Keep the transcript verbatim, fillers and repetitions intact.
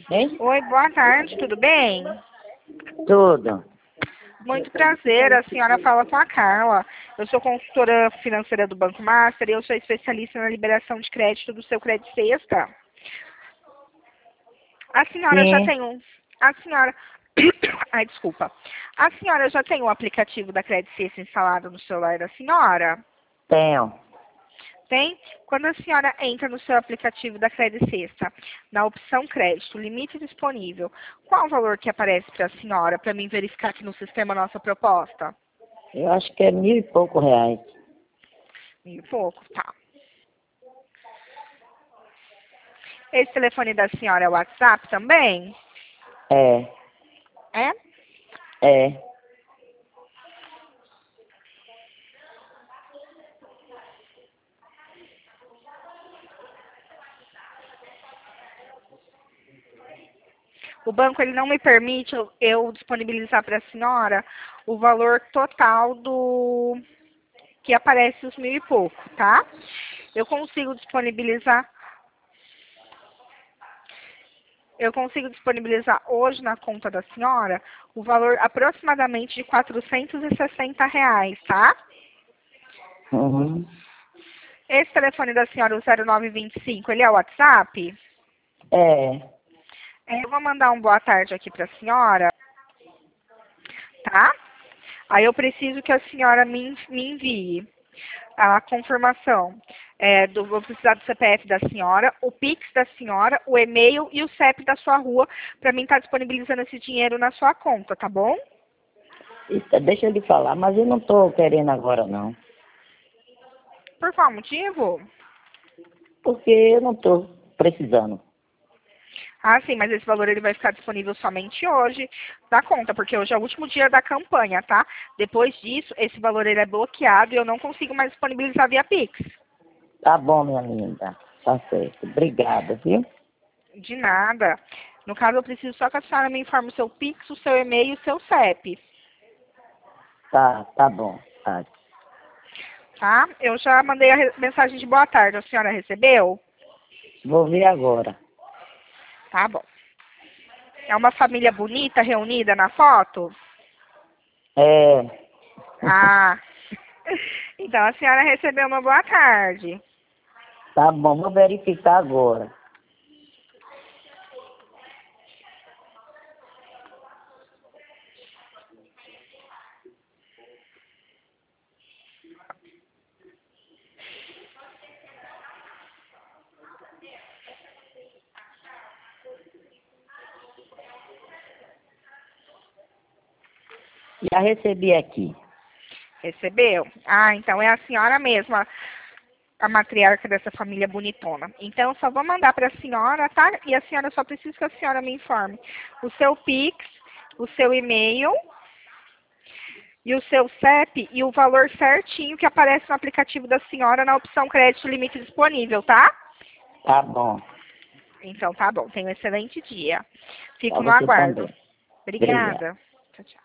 Hein? Oi, boa tarde, tudo bem? Tudo. Muito prazer, a senhora fala com a Carla. Eu sou consultora financeira do Banco Master e eu sou especialista na liberação de crédito do seu Crédito Sexta. A senhora já Sim, tem um... A senhora... Ai, desculpa. A senhora já tem o aplicativo da Crédito Sexta instalado no celular da senhora? tenho. Tem? Quando a senhora entra no seu aplicativo da Crédito Sexta, na opção crédito, limite disponível, qual o valor que aparece para a senhora, para mim verificar aqui no sistema a nossa proposta? Eu acho que é mil e pouco reais. Mil e pouco, tá. Esse telefone da senhora é o WhatsApp também? É, É? é. O banco ele não me permite eu, eu disponibilizar para a senhora o valor total do que aparece os mil e pouco, tá? Eu consigo disponibilizar Eu consigo disponibilizar hoje na conta da senhora o valor aproximadamente de quatrocentos e sessenta reais, tá? Uhum. Esse telefone da senhora, o zero nove dois cinco, ele é o WhatsApp? É, É, eu vou mandar um boa tarde aqui para a senhora, tá? Aí eu preciso que a senhora me, en- me envie a confirmação. É, do, vou precisar do C P F da senhora, o Pix da senhora, o e-mail e o C E P da sua rua para mim estar disponibilizando esse dinheiro na sua conta, tá bom? isso, deixa eu lhe falar, mas eu não estou querendo agora não. Por qual motivo? Porque eu não estou precisando. Ah, sim, mas esse valor ele vai ficar disponível somente hoje na conta, porque hoje é o último dia da campanha, tá? Depois disso, esse valor ele é bloqueado e eu não consigo mais disponibilizar via Pix. Tá bom, minha linda. Tá certo. Obrigada, viu? De nada. No caso, eu preciso só que a senhora me informe o seu Pix, o seu e-mail e o seu C E P, Tá, tá bom. Tá. tá? Eu já mandei a re- mensagem de boa tarde. A senhora recebeu? Vou ver agora. Tá bom. É uma família bonita reunida na foto? É. Ah, então a senhora recebeu uma boa tarde. Tá bom, vou verificar agora. Já recebi aqui. Recebeu? Ah, então é a senhora mesma, a matriarca dessa família bonitona. Então, eu só vou mandar para a senhora, tá? E a senhora só precisa que a senhora me informe o seu Pix, o seu e-mail e o seu C E P e o valor certinho que aparece no aplicativo da senhora na opção crédito limite disponível, tá? Tá bom. Então, tá bom. Tenha um excelente dia. Pra Fico no você aguardo. também. Obrigado. Obrigada. Tchau, tchau.